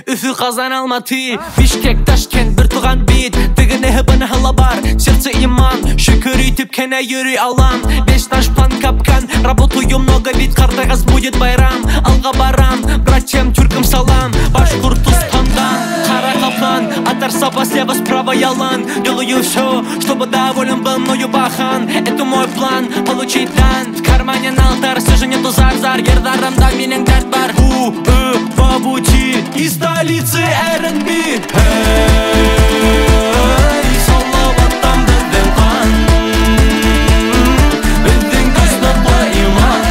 Үфі, Қазан, Алматы, Бишкек, Ташкент, бір туған бит. Тігіне біні хала бар, сердце иман. Шүкір үйтіп кәне юрий алам. 5 наш план капкан, работаю много, ведь қартағас будет байрам. Алға барам, братьям тюркам салам. Башқұртстандан, қара қаплан, атарса слева, справа ялан. Делаю все, чтобы доволен был мною бахан. Это мой план, получить дан. В кармане алтарь, все же нету зар-зар. Ердарымда менің дәрт бар. По пути из столицы R&B. Салаваттан біздің қан, біздің күстіқлы иман.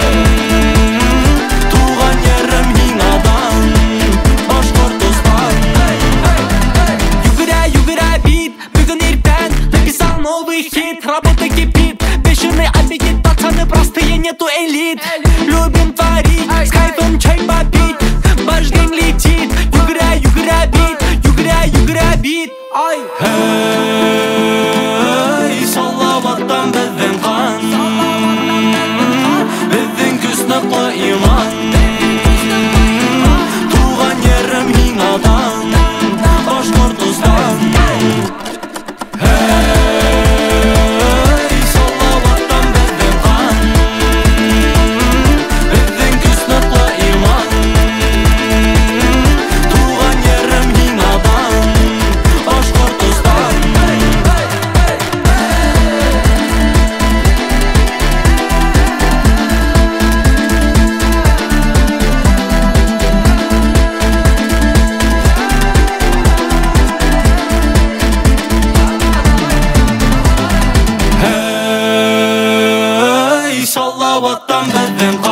Туған ерім Инадан, Башқұртстан. Югіра бит, бүгін ертең написал новый хит. Работа кипит, бешеный аппетит. Пацаны простые, нету элит. Любим творить, с кайфом чай попить. Ваш день летит, югіра бит. Салаваттан біздің қан, біздің күстіқлы иман. Туған ерім Инадан, Башқұртстан. Салаваттан біздің қан, біздің күстіқлы иман. Туған ерім Инадан, Башқұртстан. Салаваттан біздің қан.